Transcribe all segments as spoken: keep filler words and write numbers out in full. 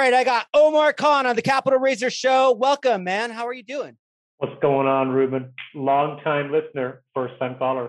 right, I got Omar Khan on the Capital Raiser Show. Welcome, man. How are you doing? What's going on, Ruben? Long time listener, first time caller.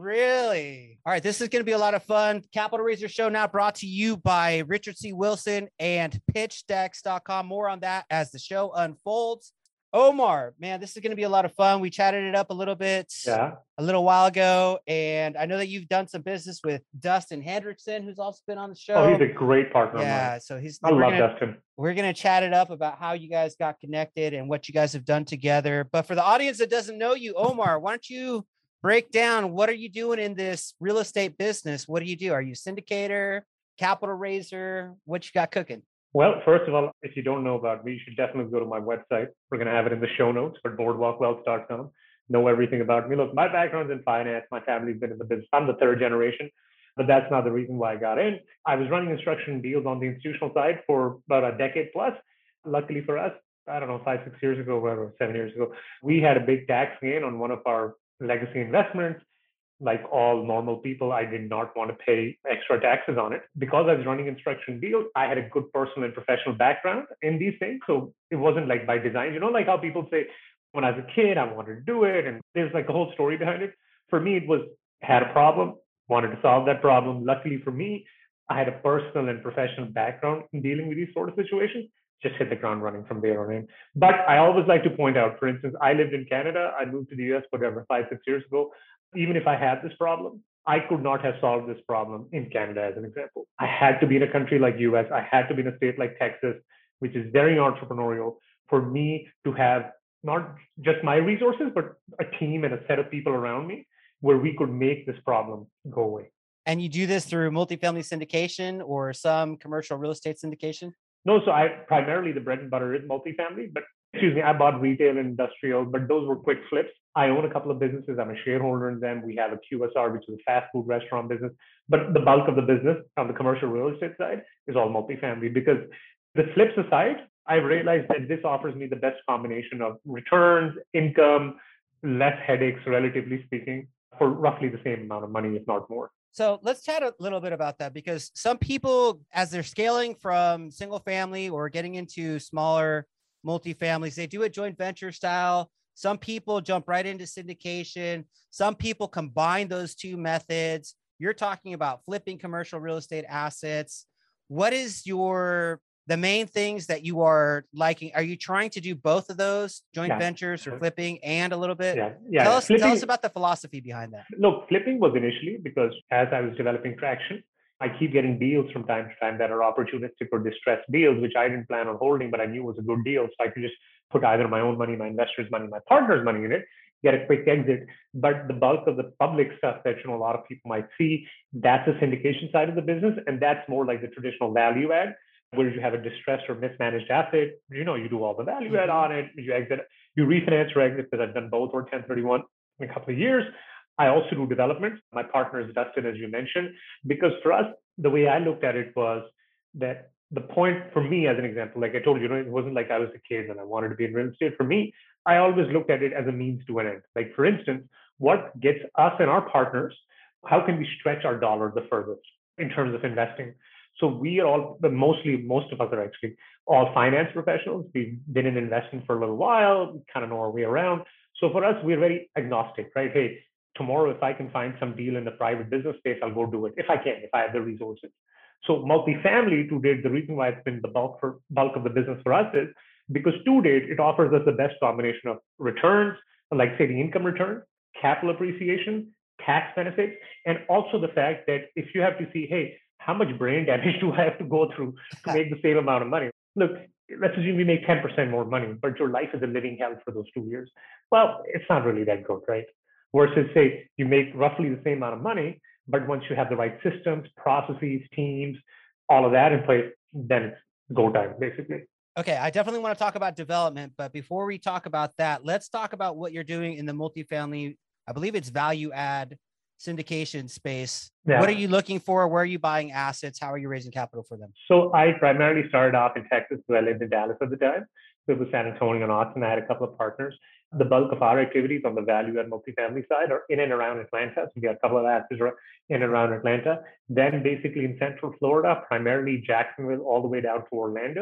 Really? All right, this is going to be a lot of fun. Capital Raiser Show now brought to you by Richard C. Wilson and pitch decks dot com. More on that as the show unfolds. Omar, man, this is going to be a lot of fun. We chatted it up a little bit Yeah. a little while ago, and I know that you've done some business with Dustin Hendrickson, who's also been on the show. Oh, he's a great partner of Yeah, mine. so he's. I we're love gonna, Dustin. We're gonna chat it up about how you guys got connected and what you guys have done together. But for the audience that doesn't know you, Omar, why don't you break down what are you doing in this real estate business? What do you do? Are you a syndicator, capital raiser? What you got cooking? Well, first of all, if you don't know about me, you should definitely go to my website. We're going to have it in the show notes for boardwalk wealth dot com. Know everything about me. Look, my background's in finance. My family's been in the business. I'm the third generation, but that's not the reason why I got in. I was running construction deals on the institutional side for about a decade plus. Luckily for us, I don't know, five, six years ago, whatever, seven years ago, we had a big tax gain on one of our legacy investments. Like all normal people, I did not want to pay extra taxes on it. Because I was running construction deals, I had a good personal and professional background in these things. So it wasn't like by design, you know, like how people say, when I was a kid, I wanted to do it. And there's like a whole story behind it. For me, it was, had a problem, wanted to solve that problem. Luckily for me, I had a personal and professional background in dealing with these sort of situations. Just hit the ground running from there on in. But I always like to point out, for instance, I lived in Canada. I moved to the U S, whatever, five, six years ago. Even if I had this problem, I could not have solved this problem in Canada, as an example. I had to be in a country like U S. I had to be in a state like Texas, which is very entrepreneurial, for me to have not just my resources, but a team and a set of people around me where we could make this problem go away. And you do this through multifamily syndication or some commercial real estate syndication? No, so I primarily the bread and butter is multifamily, but excuse me, I bought retail and industrial, but those were quick flips. I own a couple of businesses. I'm a shareholder in them. We have a Q S R, which is a fast food restaurant business. But the bulk of the business on the commercial real estate side is all multifamily because the flips aside, I've realized that this offers me the best combination of returns, income, less headaches, relatively speaking, for roughly the same amount of money, if not more. So let's chat a little bit about that because some people, as they're scaling from single family or getting into smaller multifamilies, they do it joint venture style. Some people jump right into syndication. Some people combine those two methods. You're talking about flipping commercial real estate assets. What is your the main things that you are liking? Are you trying to do both of those, joint Yeah. ventures or flipping and a little bit? Yeah, yeah. Tell us, Flipping, tell us about the philosophy behind that. Look, flipping was initially because as I was developing traction, I keep getting deals from time to time that are opportunistic or distressed deals, which I didn't plan on holding, but I knew was a good deal. So I could just put either my own money, my investors' money, my partner's money in it, get a quick exit. But the bulk of the public stuff that you know a lot of people might see, that's the syndication side of the business, and that's more like the traditional value add, where you have a distressed or mismanaged asset. You know, you do all the value add on it, you exit, you refinance or exit, because I've done both or ten thirty-one in a couple of years. I also do development. My partner is Dustin, as you mentioned, because for us, the way I looked at it was that the point for me, as an example, like I told you, you know, it wasn't like I was a kid and I wanted to be in real estate. For me, I always looked at it as a means to an end. Like, for instance, what gets us and our partners, how can we stretch our dollar the furthest in terms of investing? So we are all, mostly, most of us are actually all finance professionals. We've been in investing for a little while, we kind of know our way around. So for us, we're very agnostic, right? Hey, tomorrow, if I can find some deal in the private business space, I'll go do it if I can, if I have the resources. So multifamily, to date, the reason why it's been the bulk for bulk of the business for us is because to date, it offers us the best combination of returns, like say the income return, capital appreciation, tax benefits, and also the fact that if you have to see, hey, how much brain damage do I have to go through to make the same amount of money? Look, let's assume we make ten percent more money, but your life is a living hell for those two years. Well, it's not really that good, right? Versus say you make roughly the same amount of money, but once you have the right systems, processes, teams, all of that in place, then it's go time, basically. Okay, I definitely want to talk about development, but before we talk about that, let's talk about what you're doing in the multifamily, I believe it's value add syndication space. Yeah. What are you looking for? Where are you buying assets? How are you raising capital for them? So I primarily started off in Texas, so I lived in Dallas at the time. So it was San Antonio and Austin. I had a couple of partners. The bulk of our activities on the value add multifamily side are in and around Atlanta. So we got a couple of assets in and around Atlanta. Then basically in Central Florida, primarily Jacksonville, all the way down to Orlando.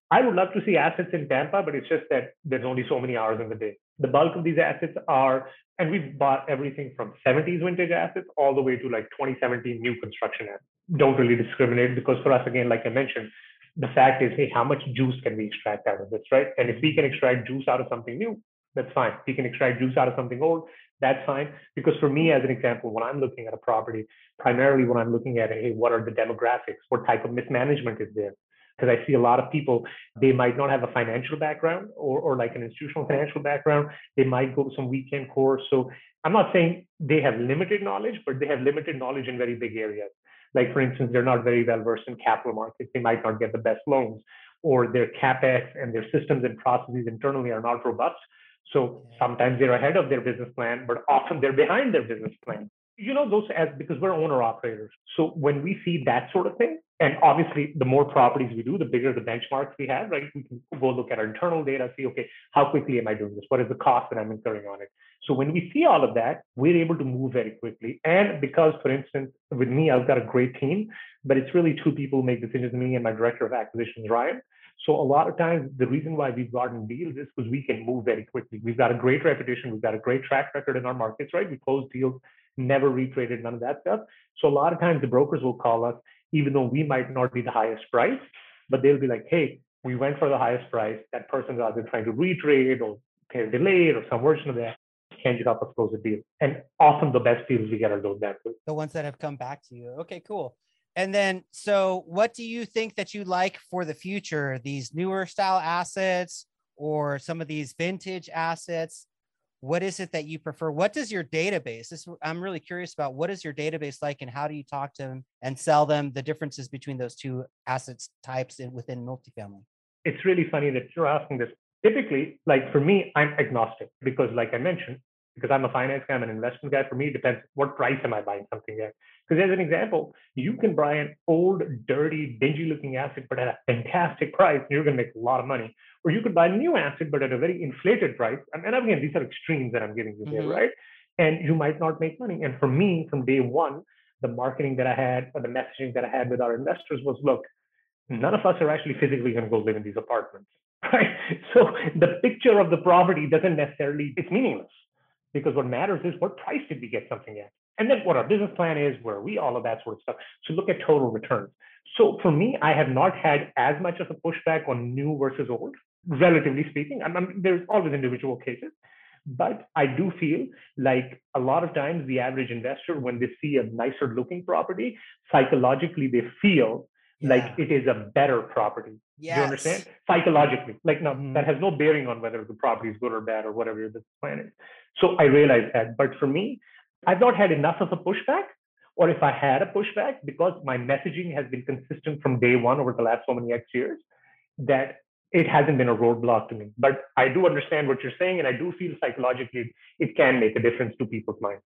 I would love to see assets in Tampa, but it's just that there's only so many hours in the day. The bulk of these assets are, and we've bought everything from seventies vintage assets all the way to like twenty seventeen new construction assets. Don't really discriminate because for us, again, like I mentioned, the fact is, hey, how much juice can we extract out of this, right? And if we can extract juice out of something new, that's fine. If we can extract juice out of something old, that's fine. Because for me, as an example, when I'm looking at a property, primarily when I'm looking at, hey, what are the demographics? What type of mismanagement is there? Because I see a lot of people, they might not have a financial background or, or like an institutional financial background. They might go to some weekend course. So I'm not saying they have limited knowledge, but they have limited knowledge in very big areas. Like, for instance, they're not very well versed in capital markets. They might not get the best loans, or their CapEx and their systems and processes internally are not robust. So sometimes they're ahead of their business plan, but often they're behind their business plan. You know, those as because we're owner operators. So when we see that sort of thing, and obviously the more properties we do, the bigger the benchmarks we have, right? We can go look at our internal data, see, okay, how quickly am I doing this? What is the cost that I'm incurring on it? So when we see all of that, we're able to move very quickly. And because, for instance, with me, I've got a great team, but it's really two people who make decisions, me and my director of acquisitions, Ryan. So a lot of times, the reason why we've gotten deals is because we can move very quickly. We've got a great reputation. We've got a great track record in our markets, right? We close deals, never retraded, none of that stuff. So a lot of times the brokers will call us, even though we might not be the highest price, but they'll be like, hey, we went for the highest price. That person's either trying to retrade or pay delayed or some version of that. Can you help us close a deal? And often the best deals we get are those that way. The ones that have come back to you. Okay, cool. And then, so what do you think that you like for the future? These newer style assets or some of these vintage assets? What is it that you prefer? What does your database, this, I'm really curious about, what is your database like and how do you talk to them and sell them, the differences between those two assets types in, within multifamily? It's really funny that you're asking this. Typically, like for me, I'm agnostic because like I mentioned, because I'm a finance guy, I'm an investment guy. For me, it depends what price am I buying something at. Because as an example, you can buy an old, dirty, dingy-looking asset, but at a fantastic price, and you're going to make a lot of money. Or you could buy a new asset, but at a very inflated price. And again, these are extremes that I'm giving you mm-hmm. there, right? And you might not make money. And for me, from day one, the marketing that I had or the messaging that I had with our investors was, look, none of us are actually physically going to go live in these apartments, right? So the picture of the property doesn't necessarily, it's meaningless. Because what matters is what price did we get something at? And then what our business plan is, where we, all of that sort of stuff. So look at total returns. So for me, I have not had as much of a pushback on new versus old, relatively speaking. I'm, I'm, there's always individual cases. But I do feel like a lot of times the average investor, when they see a nicer looking property, psychologically they feel yeah. like it is a better property. Yes. Do you understand? Psychologically. Like now, mm-hmm. that has no bearing on whether the property is good or bad or whatever your business plan is. So I realize that. But for me, I've not had enough of a pushback. Or if I had a pushback, because my messaging has been consistent from day one over the last so many X years, that it hasn't been a roadblock to me. But I do understand what you're saying. And I do feel psychologically it can make a difference to people's minds.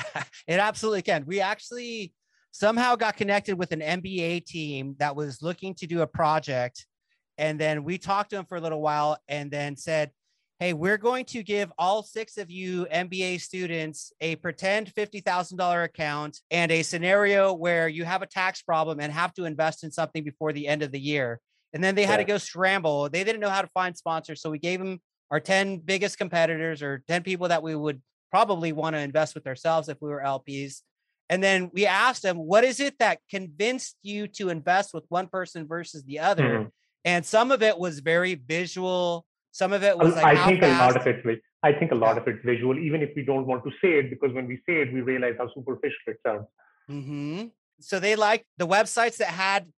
It absolutely can. We actually somehow got connected with an M B A team that was looking to do a project. And then we talked to them for a little while and then said, hey, we're going to give all six of you M B A students a pretend fifty thousand dollars account and a scenario where you have a tax problem and have to invest in something before the end of the year. And then they had yeah. to go scramble. They didn't know how to find sponsors. So we gave them our ten biggest competitors or ten people that we would probably want to invest with ourselves if we were L Ps. And then we asked them, what is it that convinced you to invest with one person versus the other? Mm-hmm. And some of it was very visual. Some of it was like, I how think fast? a lot of it, I think a lot yeah. of it's visual, even if we don't want to say it, because when we say it, we realize how superficial it sounds. Mm-hmm. So they liked the websites that had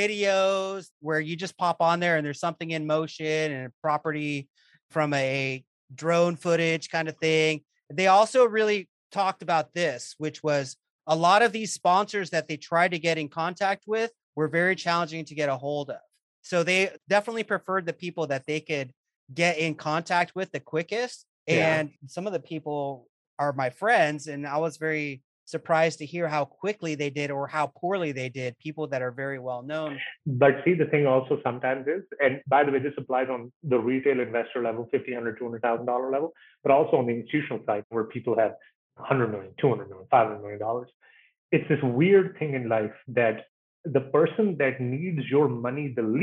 videos where you just pop on there and there's something in motion and a property from a drone footage kind of thing. They also really talked about this, which was a lot of these sponsors that they tried to get in contact with were very challenging to get a hold of. So they definitely preferred the people that they could get in contact with the quickest. Yeah. And some of the people are my friends. And I was very surprised to hear how quickly they did or how poorly they did, people that are very well known. But see, the thing also sometimes is, and by the way, this applies on the retail investor level, fifty, one hundred, two hundred thousand dollars level, but also on the institutional side where people have one hundred million, two hundred million, five hundred million dollars. It's this weird thing in life that the person that needs your money the least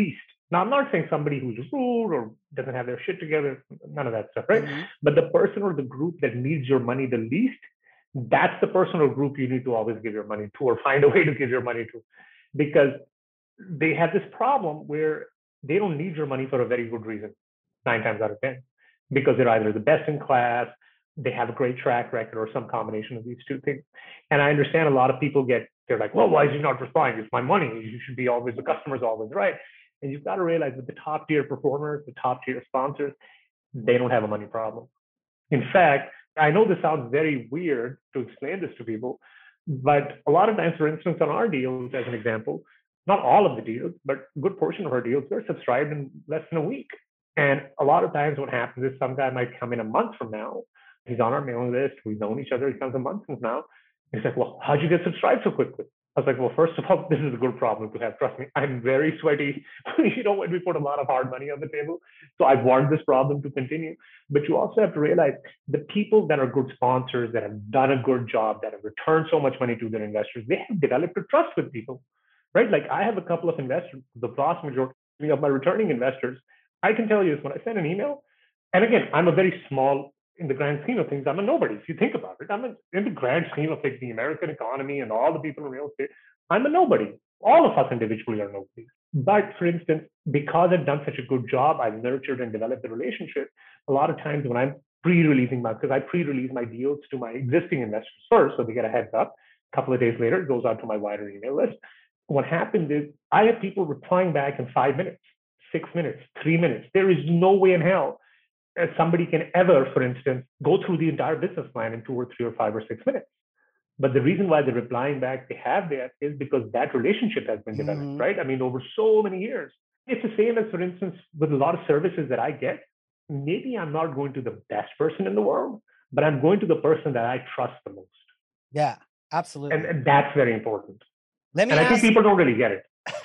Now, I'm not saying somebody who's rude or doesn't have their shit together, none of that stuff, right? Mm-hmm. But the person or the group that needs your money the least, that's the person or group you need to always give your money to or find a way to give your money to. Because they have this problem where they don't need your money for a very good reason, nine times out of ten, because they're either the best in class, they have a great track record, or some combination of these two things. And I understand a lot of people get, they're like, well, why is he not responding? It's my money. You should be always, the customer's always right. And you've got to realize that the top tier performers, the top tier sponsors, they don't have a money problem. In fact, I know this sounds very weird to explain this to people, but a lot of times, for instance, on our deals, as an example, not all of the deals, but a good portion of our deals, they're subscribed in less than a week. And a lot of times what happens is some guy might come in a month from now. He's on our mailing list. We've known each other. He comes a month from now. He's like, well, how'd you get subscribed so quickly? I was like, well, first of all, this is a good problem to have. Trust me, I'm very sweaty. You know, when we put a lot of hard money on the table. So I want this problem to continue. But you also have to realize the people that are good sponsors, that have done a good job, that have returned so much money to their investors, they have developed a trust with people, right? Like I have a couple of investors, the vast majority of my returning investors. I can tell you this when I send an email, and again, I'm a very small, in the grand scheme of things, I'm a nobody. If you think about it, I'm a, in the grand scheme of like the American economy and all the people in real estate, I'm a nobody. All of us individually are nobodies. But for instance, because I've done such a good job, I've nurtured and developed the relationship. A lot of times when I'm pre-releasing my, because I pre-release my deals to my existing investors first, so they get a heads up. A couple of days later, it goes out to my wider email list. What happens is I have people replying back in five minutes, six minutes, three minutes. There is no way in hell somebody can ever, for instance, go through the entire business plan in two or three or five or six minutes. But the reason why they're replying back, they have that, is because that relationship has been developed, mm-hmm. right? I mean, over so many years. It's the same as, for instance, with a lot of services that I get. Maybe I'm not going to the best person in the world, but I'm going to the person that I trust the most. Yeah, absolutely. And, and that's very important. Let me and ask, I think people don't really get it.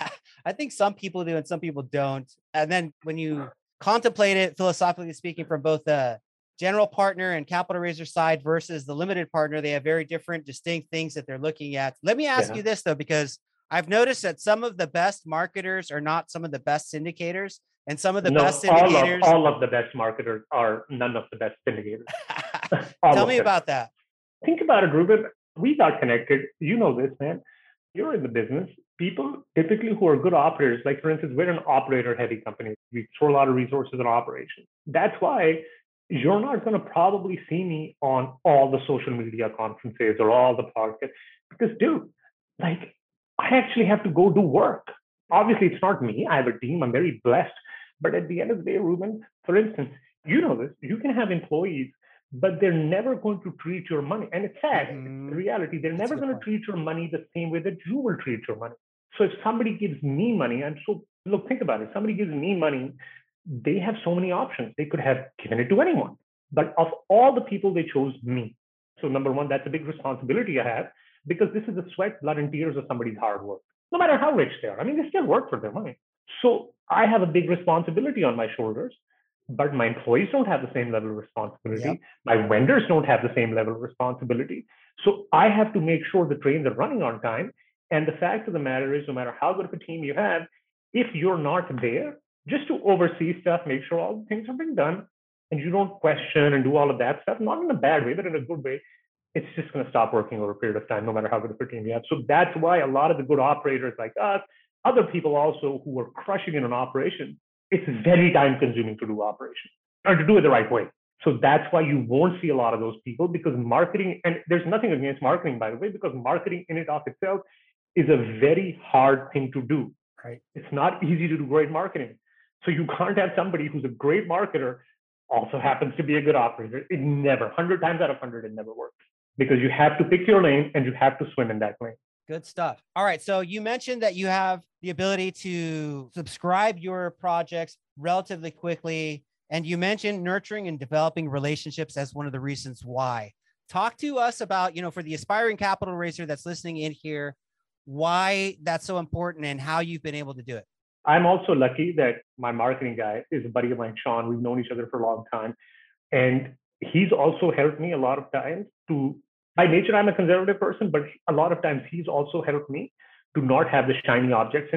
I think some people do and some people don't. And then when you contemplate it, philosophically speaking, from both the general partner and capital raiser side versus the limited partner, they have very different, distinct things that they're looking at. Let me ask yeah. you this, though, because I've noticed that some of the best marketers are not some of the best syndicators, and some of the no, best syndicators. All of, all of the best marketers are none of the best syndicators. Tell me them. about that. Think about it, Ruben. We got connected. You know this, man. You're in the business. People typically who are good operators, like for instance, we're an operator-heavy company. We throw a lot of resources in operations. That's why you're not going to probably see me on all the social media conferences or all the podcasts. Because, dude, like, I actually have to go do work. Obviously, it's not me. I have a team. I'm very blessed. But at the end of the day, Ruben, for instance, you know this, you can have employees, but they're never going to treat your money. And it's sad, mm-hmm. it's the reality. They're That's never going to treat your money the same way that you will treat your money. So if somebody gives me money, I'm so, look, think about it. Somebody gives me money, they have so many options. They could have given it to anyone. But of all the people, they chose me. So number one, that's a big responsibility I have, because this is the sweat, blood, and tears of somebody's hard work, no matter how rich they are. I mean, they still work for their money. So I have a big responsibility on my shoulders, but my employees don't have the same level of responsibility. Yep. My vendors don't have the same level of responsibility. So I have to make sure the trains are running on time. And the fact of the matter is, no matter how good of a team you have, if you're not there just to oversee stuff, make sure all the things are being done, and you don't question and do all of that stuff, not in a bad way, but in a good way, it's just going to stop working over a period of time, no matter how good of a team you have. So that's why a lot of the good operators like us, other people also who are crushing in an operation, it's very time consuming to do operations or to do it the right way. So that's why you won't see a lot of those people, because marketing, and there's nothing against marketing, by the way, because marketing in and of itself is a very hard thing to do. Right. It's not easy to do great marketing. So you can't have somebody who's a great marketer also happens to be a good operator. It never, one hundred times out of one hundred, it never works, because you have to pick your lane and you have to swim in that lane. Good stuff. All right. So you mentioned that you have the ability to subscribe your projects relatively quickly. And you mentioned nurturing and developing relationships as one of the reasons why. Talk to us about, you know, for the aspiring capital raiser that's listening in here, why that's so important and how you've been able to do it. I'm also lucky that my marketing guy is a buddy of mine, Sean. We've known each other for a long time. And he's also helped me a lot of times to, by nature, I'm a conservative person, but a lot of times he's also helped me to not have the shiny object syndrome.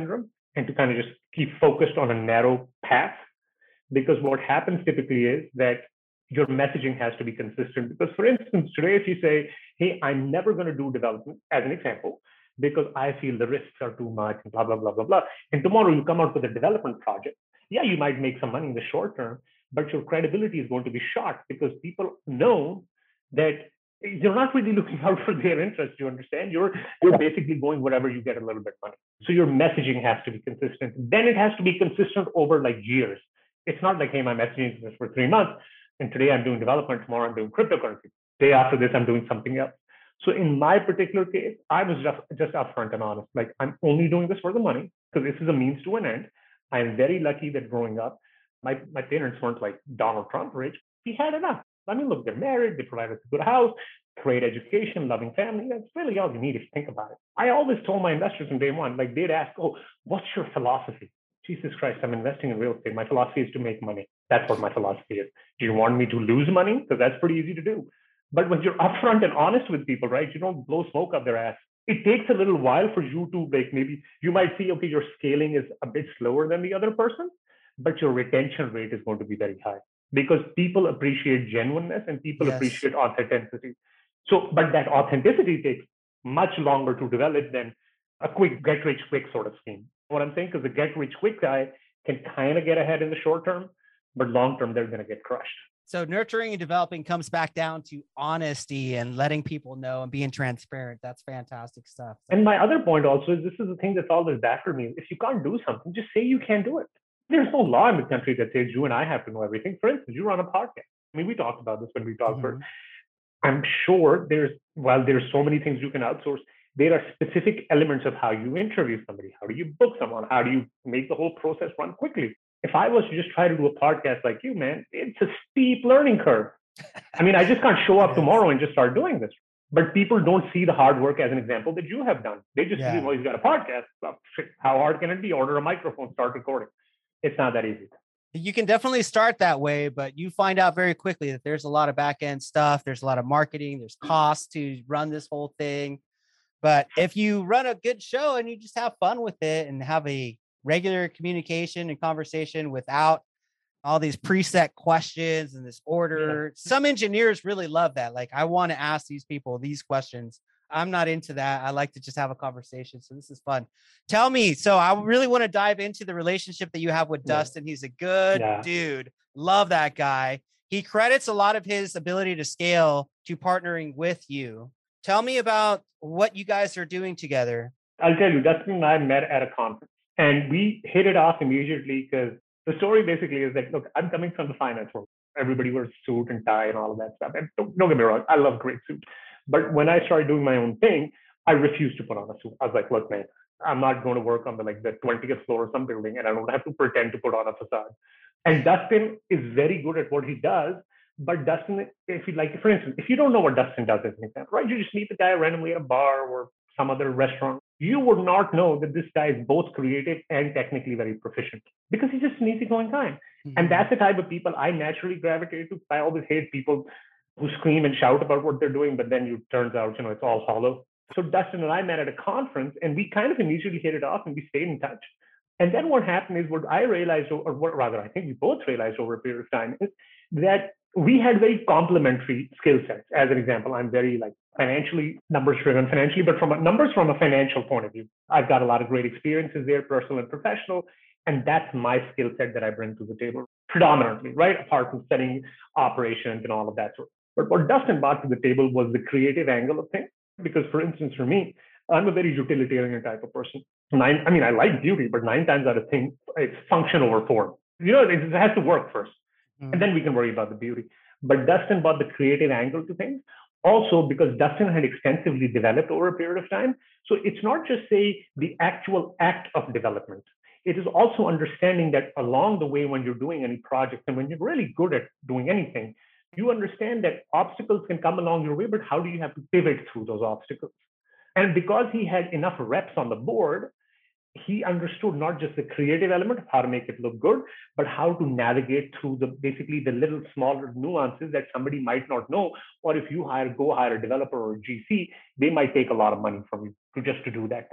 and to kind of just keep focused on a narrow path. Because what happens typically is that your messaging has to be consistent. Because, for instance, today, if you say, hey, I'm never going to do development, as an example, because I feel the risks are too much, and blah, blah, blah, blah, blah. And tomorrow you come out with a development project. Yeah, you might make some money in the short term, but your credibility is going to be shot because people know that you're not really looking out for their interests. You understand? You're you're basically going wherever you get a little bit of money. So your messaging has to be consistent. Then it has to be consistent over like years. It's not like, hey, my messaging is for three months, and today I'm doing development, tomorrow I'm doing cryptocurrency. Day after this, I'm doing something else. So in my particular case, I was just just upfront and honest. Like, I'm only doing this for the money because this is a means to an end. I'm very lucky that growing up, my, my parents weren't like Donald Trump rich. He had enough. I mean, look, they're married, they provide us a good house, great education, loving family. That's really all you need if you think about it. I always told my investors from day one, like they'd ask, oh, what's your philosophy? Jesus Christ, I'm investing in real estate. My philosophy is to make money. That's what my philosophy is. Do you want me to lose money? Because that's pretty easy to do. But when you're upfront and honest with people, right, you don't blow smoke up their ass. It takes a little while for you to, like, maybe you might see, okay, your scaling is a bit slower than the other person, but your retention rate is going to be very high because people appreciate genuineness and people yes. appreciate authenticity. So, but that authenticity takes much longer to develop than a quick get rich quick sort of scheme. What I'm saying is the get rich quick guy can kind of get ahead in the short term, but long term, they're going to get crushed. So nurturing and developing comes back down to honesty and letting people know and being transparent. That's fantastic stuff. And my other point also is this is the thing that's always baffled me. If you can't do something, just say you can't do it. There's no law in the country that says you and I have to know everything. For instance, you run a podcast. I mean, we talked about this when we talked. Mm-hmm. I'm sure there's, while there's so many things you can outsource, there are specific elements of how you interview somebody. How do you book someone? How do you make the whole process run quickly? If I was to just try to do a podcast like you, man, it's a steep learning curve. I mean, I just can't show up tomorrow and just start doing this. But people don't see the hard work as an example that you have done. They just yeah. see, well, he's got a podcast. Well, how hard can it be? Order a microphone, start recording. It's not that easy. You can definitely start that way, but you find out very quickly that there's a lot of back end stuff. There's a lot of marketing. There's costs to run this whole thing. But if you run a good show and you just have fun with it and have a regular communication and conversation without all these preset questions and this order, yeah. some engineers really love that. Like, I want to ask these people these questions. I'm not into that. I like to just have a conversation. So this is fun. Tell me. So I really want to dive into the relationship that you have with yeah. Dustin. He's a good yeah. dude. Love that guy. He credits a lot of his ability to scale to partnering with you. Tell me about what you guys are doing together. I'll tell you, Dustin and I met at a conference and we hit it off immediately because the story basically is that, look, I'm coming from the finance world. Everybody wears suit and tie and all of that stuff. And don't, don't get me wrong, I love great suits. But when I started doing my own thing, I refused to put on a suit. I was like, look, man, I'm not going to work on the like the twentieth floor of some building and I don't have to pretend to put on a facade. And Dustin is very good at what he does. But Dustin, if you like, for instance, if you don't know what Dustin does as an example, right? You just meet the guy randomly at a bar or some other restaurant. You would not know that this guy is both creative and technically very proficient because he's just an easygoing guy. Mm-hmm. And that's the type of people I naturally gravitate to. I always hate people who scream and shout about what they're doing, but then it turns out, you know, it's all hollow. So Dustin and I met at a conference and we kind of immediately hit it off and we stayed in touch. And then what happened is what I realized, or what rather, I think we both realized over a period of time, is that we had very complementary skill sets. As an example, I'm very like financially numbers driven financially, but from a, numbers from a financial point of view, I've got a lot of great experiences there, personal and professional. And that's my skill set that I bring to the table predominantly, right? Apart from setting operations and all of that sort. But what Dustin brought to the table was the creative angle of things. Because for instance, for me, I'm a very utilitarian type of person. Nine, I mean, I like beauty, but nine times out of ten, it's function over form. You know, it has to work first. Mm. And then we can worry about the beauty. But Dustin brought the creative angle to things. Also, because Dustin had extensively developed over a period of time. So it's not just, say, the actual act of development. It is also understanding that along the way, when you're doing any project and when you're really good at doing anything, you understand that obstacles can come along your way, but how do you have to pivot through those obstacles? And because he had enough reps on the board, he understood not just the creative element of how to make it look good, but how to navigate through the basically the little smaller nuances that somebody might not know. Or if you hire, go hire a developer or a G C, they might take a lot of money from you to just to do that thing.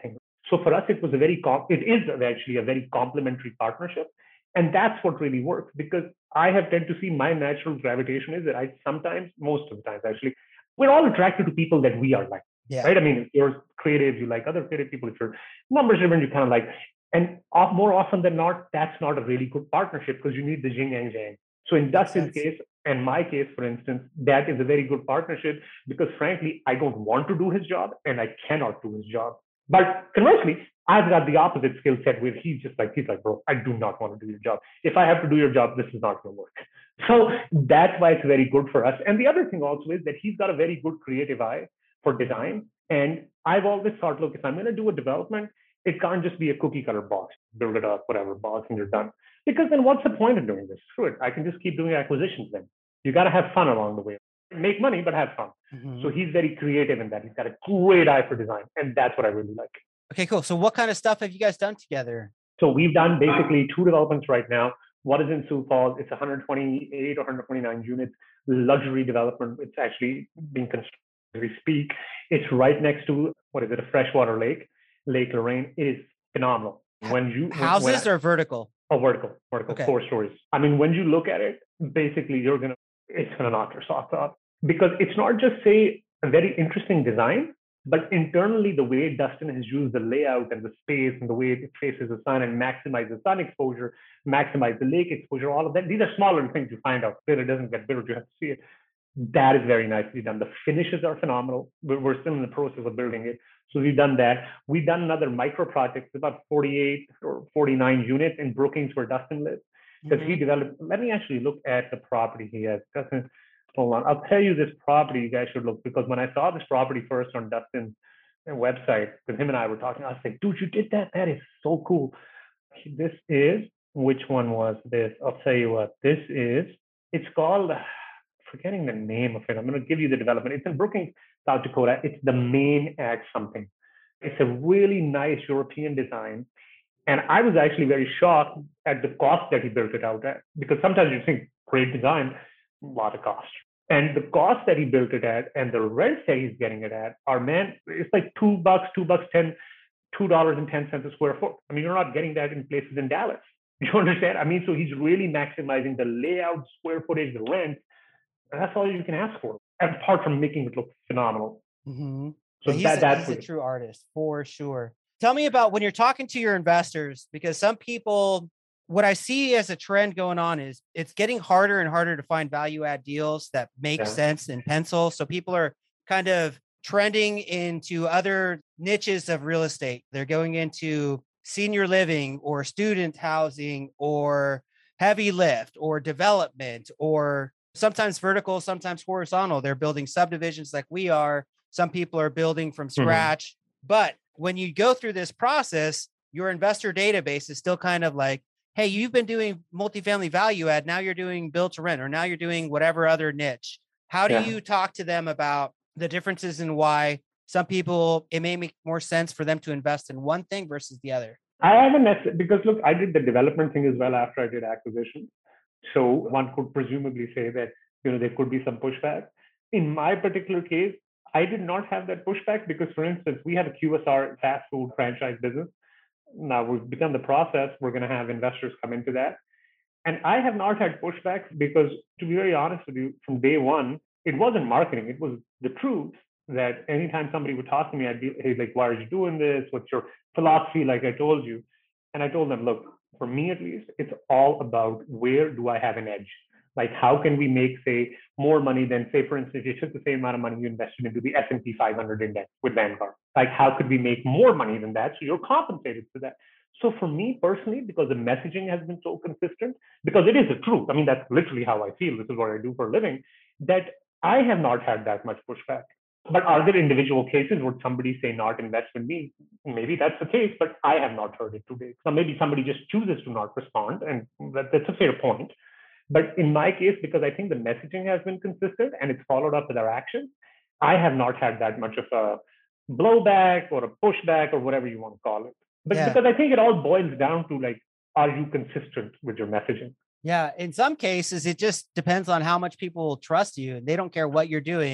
So for us, it was a very, com- it is actually a very complementary partnership. And that's what really works, because I have tend to see my natural gravitation is that I sometimes, most of the times actually, we're all attracted to people that we are like, Yeah. right? I mean, if you're creative, you like other creative people. If you're numbers driven, you kind of like, and off, more often than not, that's not a really good partnership because you need the yin and yang. So in Dustin's case and my case, for instance, that is a very good partnership because frankly, I don't want to do his job and I cannot do his job. But conversely, I've got the opposite skill set where he's just like, he's like, bro, I do not want to do your job. If I have to do your job, this is not going to work. So that's why it's very good for us. And the other thing also is that he's got a very good creative eye for design. And I've always thought, look, if I'm going to do a development, it can't just be a cookie cutter box, build it up, whatever box, and you're done. Because then what's the point of doing this? Screw it. I can just keep doing acquisitions then. You got to have fun along the way. Make money, but have fun. Mm-hmm. So he's very creative in that. He's got a great eye for design. And that's what I really like. Okay, cool. So what kind of stuff have you guys done together? So we've done basically two developments right now. One is in Sioux Falls. It's one hundred twenty-eight or one hundred twenty-nine units, luxury development. It's actually being constructed as we speak. It's right next to, what is it, a freshwater lake, Lake Lorraine. It is phenomenal. When you Houses when I, or vertical? Oh, vertical, vertical, okay. Four stories. I mean, when you look at it, basically you're going to, it's going to knock your socks off because it's not just, say, a very interesting design, but internally, the way Dustin has used the layout and the space and the way it faces the sun and maximize the sun exposure, maximize the lake exposure, all of that. These are smaller things you find out. It doesn't get built, you have to see it. That is very nicely done. The finishes are phenomenal. We're still in the process of building it. So we've done that. We've done another micro project, about forty-eight or forty-nine units in Brookings where Dustin lives. Because mm-hmm. he developed, let me actually look at the property he has. Dustin, hold on. I'll tell you this property you guys should look, because when I saw this property first on Dustin's website, because him and I were talking, I was like, dude, you did that? That is so cool. This is, which one was this? I'll tell you what, this is, it's called, forgetting the name of it. I'm going to give you the development. It's in Brookings, South Dakota. It's the Main at something. It's a really nice European design. And I was actually very shocked at the cost that he built it out at, because sometimes you think great design, a lot of cost. And the cost that he built it at and the rents that he's getting it at are, man, it's like two bucks, two bucks, ten, two dollars and ten cents a square foot. I mean, you're not getting that in places in Dallas. You understand? I mean, so he's really maximizing the layout, square footage, the rent. And that's all you can ask for, apart from making it look phenomenal. Mm-hmm. So yeah, he's, that, that's he's a true artist for sure. Tell me about when you're talking to your investors, because some people, what I see as a trend going on is it's getting harder and harder to find value add deals that make yeah. sense in pencil. So people are kind of trending into other niches of real estate. They're going into senior living or student housing or heavy lift or development, or sometimes vertical, sometimes horizontal. They're building subdivisions like we are. Some people are building from scratch. Mm-hmm. But when you go through this process, your investor database is still kind of like, hey, you've been doing multifamily value add. Now you're doing build to rent, or now you're doing whatever other niche. How do yeah. you talk to them about the differences in why some people, it may make more sense for them to invest in one thing versus the other? I haven't necessarily, because look, I did the development thing as well after I did acquisition. So one could presumably say that, you know, there could be some pushback. In my particular case, I did not have that pushback because, for instance, we have a Q S R fast food franchise business. Now we've begun the process. We're going to have investors come into that. And I have not had pushback because, to be very honest with you, from day one, it wasn't marketing. It was the truth that anytime somebody would talk to me, I'd be, hey, like, why are you doing this? What's your philosophy? Like I told you. And I told them, look, for me at least, it's all about where do I have an edge? Like, how can we make, say, more money than, say, for instance, you took the same amount of money you invested into the S and P five hundred index with Vanguard. Like, how could we make more money than that? So you're compensated for that. So for me personally, because the messaging has been so consistent, because it is the truth. I mean, that's literally how I feel. This is what I do for a living, that I have not had that much pushback. But are there individual cases where somebody say not invest in me? Maybe that's the case, but I have not heard it today. So maybe somebody just chooses to not respond, and that, that's a fair point. But in my case, because I think the messaging has been consistent and it's followed up with our actions, I have not had that much of a blowback or a pushback or whatever you want to call it. But yeah. because I think it all boils down to, like, are you consistent with your messaging? Yeah. In some cases, it just depends on how much people trust you, and they don't care what you're doing.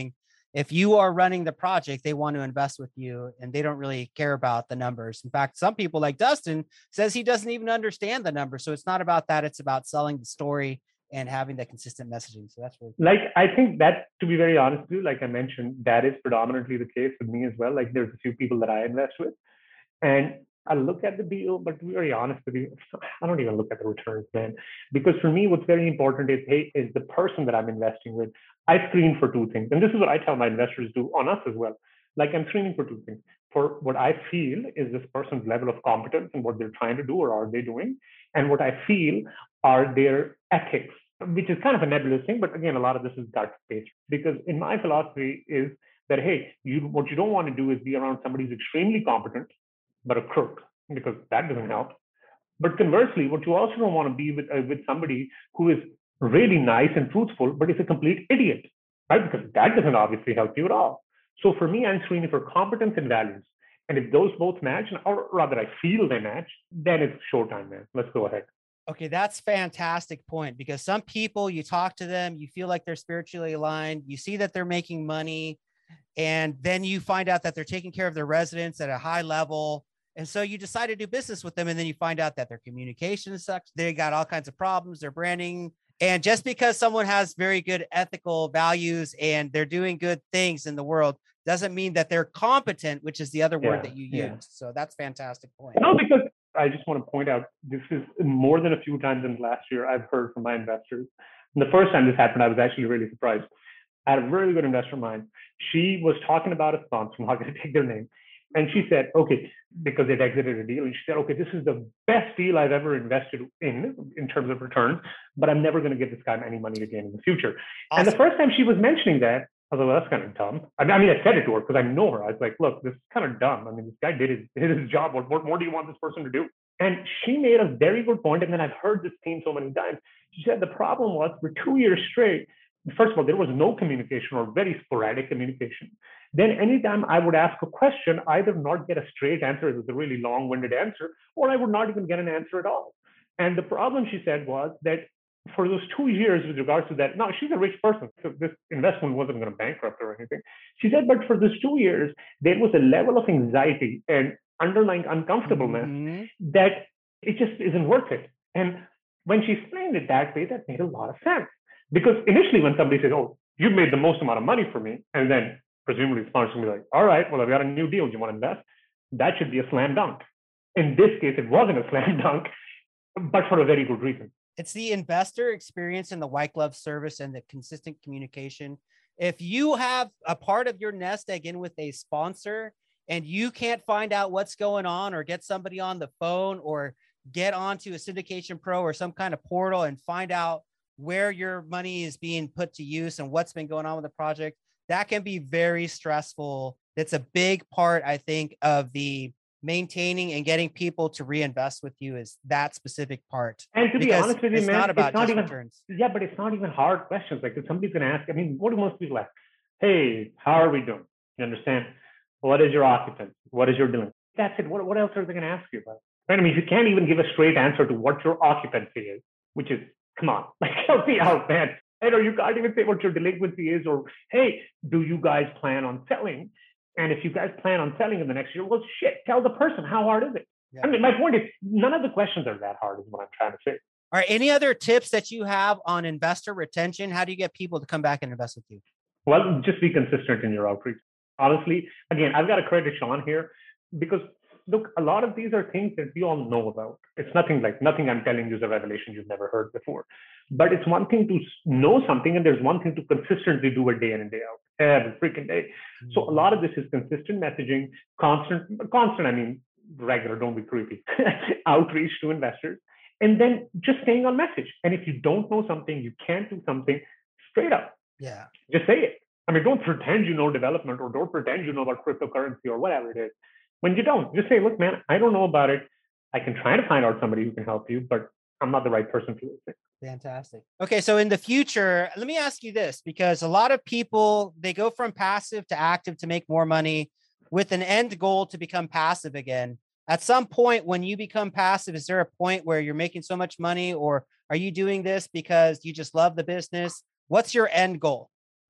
If you are running the project, they want to invest with you and they don't really care about the numbers. In fact, some people like Dustin says he doesn't even understand the numbers. So it's not about that. It's about selling the story and having the consistent messaging. So that's really cool. Like, I think that, to be very honest with you, like I mentioned, that is predominantly the case with me as well. Like there's a few people that I invest with and I look at the deal, but to be very honest with you, I don't even look at the returns, man. Because for me, what's very important is, hey, is the person that I'm investing with. I screen for two things. And this is what I tell my investors do on us as well. Like I'm screening for two things. For what I feel is this person's level of competence and what they're trying to do or are they doing. And what I feel are their ethics, which is kind of a nebulous thing. But again, a lot of this is gut based. Because in my philosophy is that, hey, you what you don't want to do is be around somebody who's extremely competent, but a crook, because that doesn't help. But conversely, what you also don't want to be with, uh, with somebody who is really nice and truthful, but is a complete idiot, right? Because that doesn't obviously help you at all. So for me, I'm screening for competence and values. And if those both match, or rather I feel they match, then it's showtime, man. Let's go ahead. Okay, that's fantastic point, because some people, you talk to them, you feel like they're spiritually aligned, you see that they're making money, and then you find out that they're taking care of their residents at a high level. And so you decide to do business with them. And then you find out that their communication sucks. They got all kinds of problems, their branding. And just because someone has very good ethical values and they're doing good things in the world doesn't mean that they're competent, which is the other word Yeah, that you yeah. used. So that's fantastic point. No, because I just want to point out, this is more than a few times in the last year I've heard from my investors. And the first time this happened, I was actually really surprised. I had a really good investor of mine. She was talking about a sponsor, I'm not going to take their name. And she said, okay, because they'd exited a deal. And she said, okay, this is the best deal I've ever invested in, in terms of returns, but I'm never going to give this guy any money again in the future. Awesome. And the first time she was mentioning that, I was like, well, that's kind of dumb. I mean, I said it to her because I know her. I was like, look, this is kind of dumb. I mean, this guy did his, did his job. What, what more do you want this person to do? And she made a very good point. And then I've heard this theme so many times. She said the problem was for two years straight, first of all, there was no communication or very sporadic communication. Then anytime I would ask a question, I either not get a straight answer, it was a really long-winded answer, or I would not even get an answer at all. And the problem, she said, was that for those two years with regards to that, now she's a rich person, so this investment wasn't going to bankrupt her or anything. She said, but for those two years, there was a level of anxiety and underlying uncomfortableness mm-hmm. that it just isn't worth it. And when she explained it that way, that made a lot of sense. Because initially when somebody says, oh, you've made the most amount of money for me, and then presumably the sponsor will be like, all right, well, I've got a new deal. Do you want to invest? That should be a slam dunk. In this case, it wasn't a slam dunk, but for a very good reason. It's the investor experience and the white glove service and the consistent communication. If you have a part of your nest egg in with a sponsor and you can't find out what's going on or get somebody on the phone or get onto a Syndication Pro or some kind of portal and find out where your money is being put to use and what's been going on with the project, that can be very stressful. That's a big part, I think, of the maintaining and getting people to reinvest with you is that specific part. And to be because honest with you, it's man, not about it's not just even, returns. Yeah, but it's not even hard questions. Like if somebody's going to ask, I mean, what do most people ask? Hey, how are we doing? You understand? What is your occupancy? What is your doing? That's it. What, what else are they going to ask you about? Right? I mean, if you can't even give a straight answer to what your occupancy is, which is, come on, like help me out, man. And or you can't even say what your delinquency is, or hey, do you guys plan on selling? And if you guys plan on selling in the next year, well, shit, tell the person, how hard is it? Yeah. I mean, my point is, none of the questions are that hard, is what I'm trying to say. All right. Any other tips that you have on investor retention? How do you get people to come back and invest with you? Well, just be consistent in your outreach. Honestly, again, I've got to credit Sean here because look, a lot of these are things that we all know about. It's nothing like nothing I'm telling you is a revelation you've never heard before. But it's one thing to know something, and there's one thing to consistently do it day in and day out, every freaking day. Mm-hmm. So a lot of this is consistent messaging, constant, constant, I mean, regular, don't be creepy, outreach to investors, and then just staying on message. And if you don't know something, you can't do something, straight up. Yeah. Just say it. I mean, don't pretend you know development or don't pretend you know about cryptocurrency or whatever it is. When you don't, just say, look, man, I don't know about it. I can try to find out somebody who can help you, but I'm not the right person for this. Fantastic. Okay. So in the future, let me ask you this, because a lot of people, they go from passive to active to make more money with an end goal to become passive again. At some point when you become passive, is there a point where you're making so much money, or are you doing this because you just love the business? What's your end goal?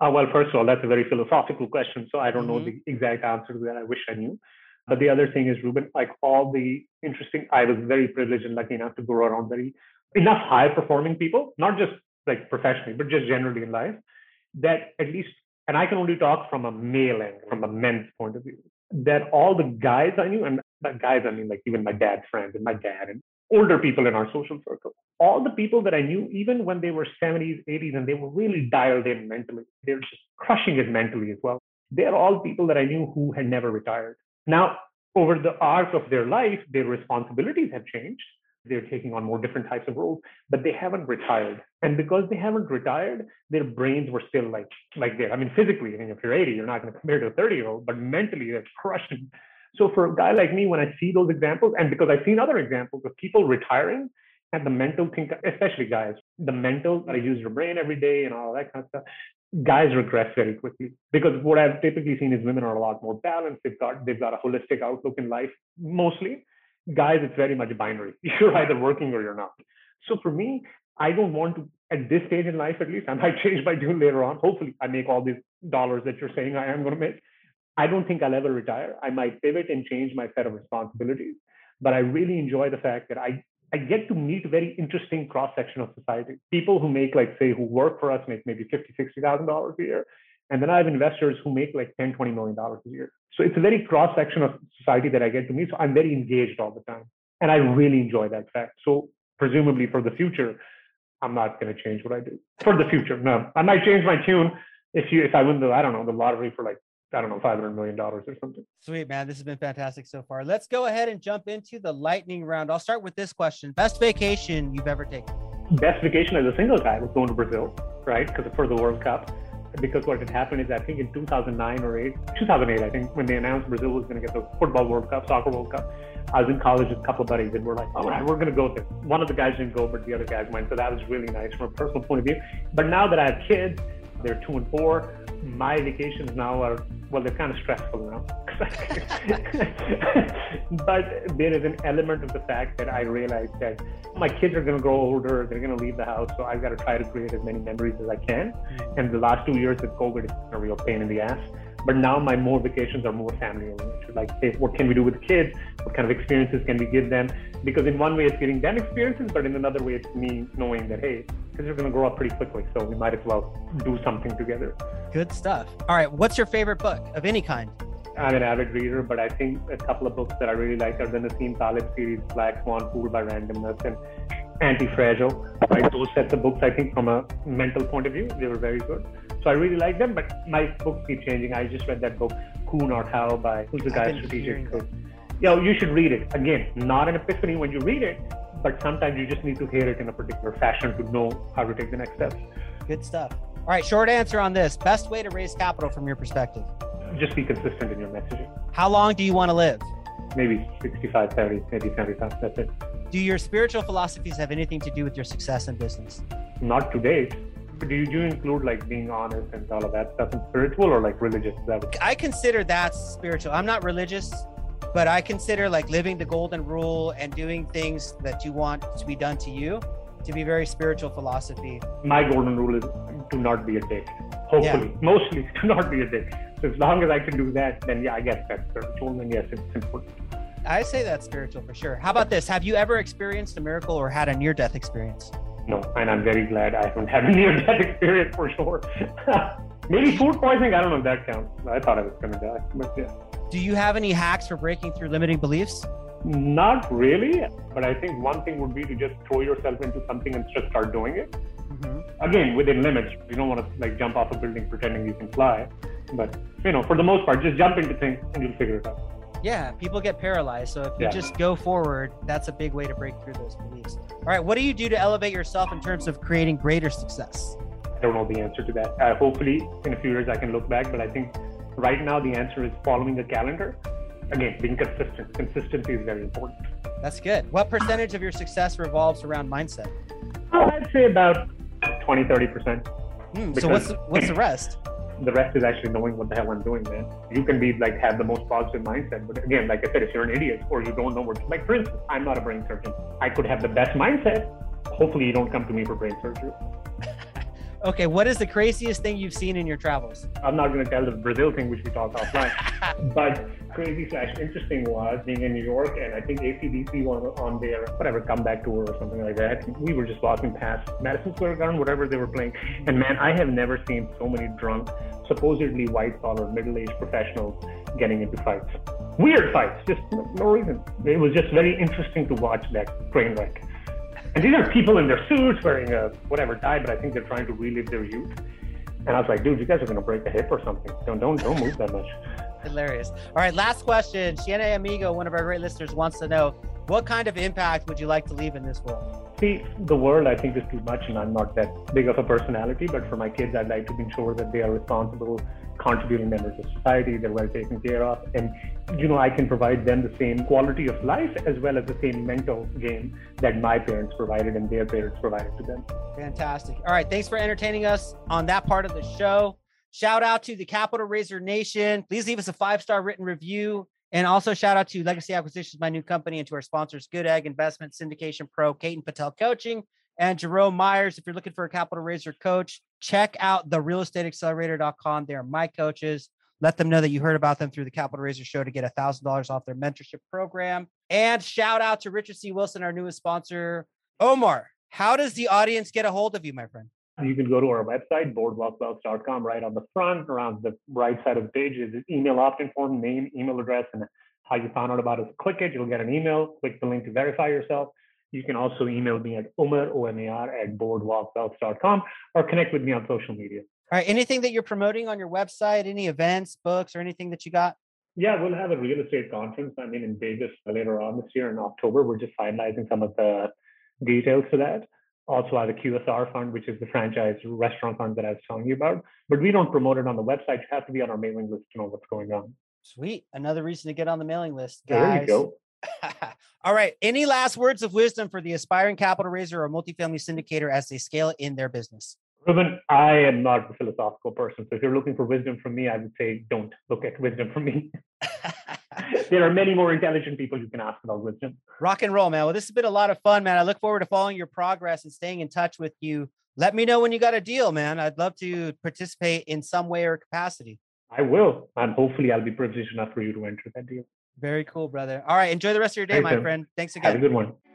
Uh, well, first of all, that's a very philosophical question. So I don't Mm-hmm. know the exact answer to that. I wish I knew. But the other thing is, Ruben, like all the interesting, I was very privileged and lucky enough to grow around very enough high performing people, not just like professionally, but just generally in life, that at least, and I can only talk from a male end, from a men's point of view, that all the guys I knew, and by guys, I mean like even my dad's friends and my dad and older people in our social circle, all the people that I knew, even when they were seventies, eighties, and they were really dialed in mentally, they were just crushing it mentally as well. They're all people that I knew who had never retired. Now, over the arc of their life, their responsibilities have changed. They're taking on more different types of roles, but they haven't retired. And because they haven't retired, their brains were still like like there. I mean, physically, I mean, if you're eighty, you're not going to compare to a thirty-year-old, but mentally, they're crushing. So for a guy like me, when I see those examples, and because I've seen other examples of people retiring, and the mental thing, especially guys, the mental that I use your brain every day and all that kind of stuff, guys regress very quickly. Because what I've typically seen is women are a lot more balanced. They've got they've got a holistic outlook in life, mostly. Guys, it's very much binary. You're either working or you're not. So for me, I don't want to, at this stage in life at least, I might change my tune later on. Hopefully, I make all these dollars that you're saying I am going to make. I don't think I'll ever retire. I might pivot and change my set of responsibilities. But I really enjoy the fact that I, I get to meet a very interesting cross-section of society. People who make, like, say, who work for us make maybe fifty thousand dollars, sixty thousand dollars a year. And then I have investors who make like ten, twenty million dollars a year. So it's a very cross section of society that I get to meet. So I'm very engaged all the time. And I really enjoy that fact. So presumably for the future, I'm not going to change what I do for the future. No, I might change my tune if you, if I win the, I don't know, the lottery for like, I don't know, five hundred million dollars or something. Sweet, man. This has been fantastic so far. Let's go ahead and jump into the lightning round. I'll start with this question. Best vacation you've ever taken? Best vacation as a single guy was going to Brazil, right? Because for the World Cup. Because what had happened is, I think in two thousand nine or eight, two thousand eight, I think, when they announced Brazil was going to get the football World Cup, soccer World Cup, I was in college with a couple of buddies and we're like, all right, we're going to go there. One of the guys didn't go, but the other guys went. So that was really nice from a personal point of view. But now that I have kids, they're two and four, my vacations now are, well, they're kind of stressful now. But there is an element of the fact that I realized that my kids are going to grow older, they're going to leave the house, so I've got to try to create as many memories as I can. And the last two years with COVID, it's been a real pain in the ass. But now my more vacations are more family oriented. Like, hey, what can we do with the kids? What kind of experiences can we give them? Because in one way, it's giving them experiences, but in another way, it's me knowing that, hey, kids are going to grow up pretty quickly, so we might as well do something together. Good stuff. All right, what's your favorite book of any kind? I'm an avid reader, but I think a couple of books that I really like are the Nassim Taleb series, Black Swan, Fooled by Randomness, and Anti-Fragile. Right? Those sets of books, I think, from a mental point of view, they were very good. So I really like them, but my books keep changing. I just read that book, Who Not How, by who's the guy, Strategic Coach. Yeah, you should read it. Again, not an epiphany when you read it, but sometimes you just need to hear it in a particular fashion to know how to take the next steps. Good stuff. All right, short answer on this. Best way to raise capital from your perspective? Just be consistent in your messaging. How long do you want to live? Maybe sixty-five, seventy, maybe seventy-five. That's it. Do your spiritual philosophies have anything to do with your success in business? Not to date. Do you, do you include like being honest and all of that stuff in spiritual or like religious? That I consider that spiritual. I'm not religious, but I consider like living the golden rule and doing things that you want to be done to you to be very spiritual philosophy. My golden rule is to not be a dick. Hopefully, yeah. Mostly to not be a dick. So as long as I can do that, then yeah, I guess that's spiritual. And yes, it's important. I say that's spiritual for sure. How about this? Have you ever experienced a miracle or had a near-death experience? No, and I'm very glad I haven't had a near-death experience for sure. Maybe food poisoning. I don't know if that counts. I thought I was going to die, but yeah. Do you have any hacks for breaking through limiting beliefs? Not really, but I think one thing would be to just throw yourself into something and just start doing it. Mm-hmm. Again, within limits. You don't want to like jump off a building pretending you can fly, but you know, for the most part, just jump into things and you'll figure it out. Yeah, people get paralyzed. So if you yeah. just go forward, that's a big way to break through those beliefs. All right, what do you do to elevate yourself in terms of creating greater success? I don't know the answer to that. Uh, hopefully, in a few years, I can look back, but I think right now the answer is following a calendar. Again, being consistent. Consistency is very important. That's good. What percentage of your success revolves around mindset? Oh, I'd say about twenty, thirty percent. Mm, so what's the, what's the rest? The rest is actually knowing what the hell I'm doing, man. You can be like, have the most positive mindset. But again, like I said, if you're an idiot or you don't know what, like for instance, I'm not a brain surgeon. I could have the best mindset. Hopefully you don't come to me for brain surgery. Okay, what is the craziest thing you've seen in your travels? I'm not going to tell the Brazil thing, which we talked offline. But crazy slash interesting was being in New York, and I think A C D C was on their whatever comeback tour or something like that. We were just walking past Madison Square Garden, whatever they were playing, and man, I have never seen so many drunk, supposedly white-collar, middle-aged professionals getting into fights. Weird fights, just no reason. It was just very interesting to watch that train wreck. And these are people in their suits wearing a whatever tie, but I think they're trying to relive their youth. And I was like, dude, you guys are going to break a hip or something. Don't, don't, don't move that much. Hilarious. All right, last question. Shiene Amigo, one of our great listeners, wants to know, what kind of impact would you like to leave in this world? See, the world, I think, is too much, and I'm not that big of a personality, but for my kids, I'd like to ensure that they are responsible, contributing members of society, they're well taken care of, and, you know, I can provide them the same quality of life as well as the same mental game that my parents provided and their parents provided to them. Fantastic. All right, thanks for entertaining us on that part of the show. Shout out to the Capital Raiser Nation. Please leave us a five-star written review. And also shout out to Legacy Acquisitions, my new company, and to our sponsors, Good Egg Investment, Syndication Pro, Keaton Patel Coaching, and Jerome Myers. If you're looking for a capital raiser coach, check out the real estate accelerator dot com. They are my coaches. Let them know that you heard about them through the Capital Raiser Show to get one thousand dollars off their mentorship program. And shout out to Richard C. Wilson, our newest sponsor. Omar, how does the audience get a hold of you, my friend? You can go to our website, boardwalk wealth dot com. Right on the front, around the right side of the page is an email opt-in form, name, email address, and how you found out about us. Click it, you'll get an email. Click the link to verify yourself. You can also email me at Omar, O M A R, at boardwalk wealth dot com, or connect with me on social media. All right. Anything that you're promoting on your website, any events, books, or anything that you got? Yeah, we'll have a real estate conference, I mean, in Vegas later on this year in October. We're just finalizing some of the details for that. Also have a Q S R fund, which is the franchise restaurant fund that I was telling you about. But we don't promote it on the website. You have to be on our mailing list to know what's going on. Sweet. Another reason to get on the mailing list, guys. There you go. All right. Any last words of wisdom for the aspiring capital raiser or multifamily syndicator as they scale in their business? Ruben, I am not a philosophical person. So if you're looking for wisdom from me, I would say don't look at wisdom from me. There are many more intelligent people you can ask about wisdom. Rock and roll, man. Well, this has been a lot of fun, man. I look forward to following your progress and staying in touch with you. Let me know when you got a deal, man. I'd love to participate in some way or capacity. I will. And hopefully I'll be privileged enough for you to enter that deal. Very cool, brother. All right. Enjoy the rest of your day, Thanks, my man. friend. Thanks again. Have a good one.